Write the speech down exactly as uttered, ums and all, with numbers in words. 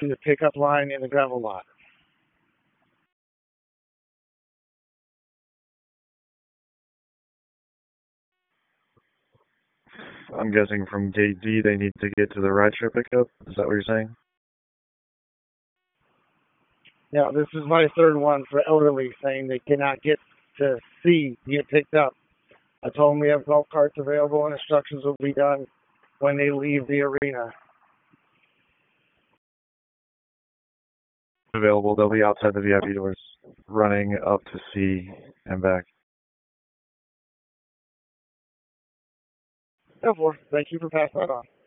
to the pickup line in the gravel lot. I'm guessing from gate D they need to get to the rideshare pickup. Is that what you're saying? Now, this is my third one for elderly saying they cannot get to C to get picked up. I told them we have golf carts available and instructions will be done when they leave the arena. Available. They'll be outside the V I P doors, running up to C and back. Therefore, thank you for passing that on.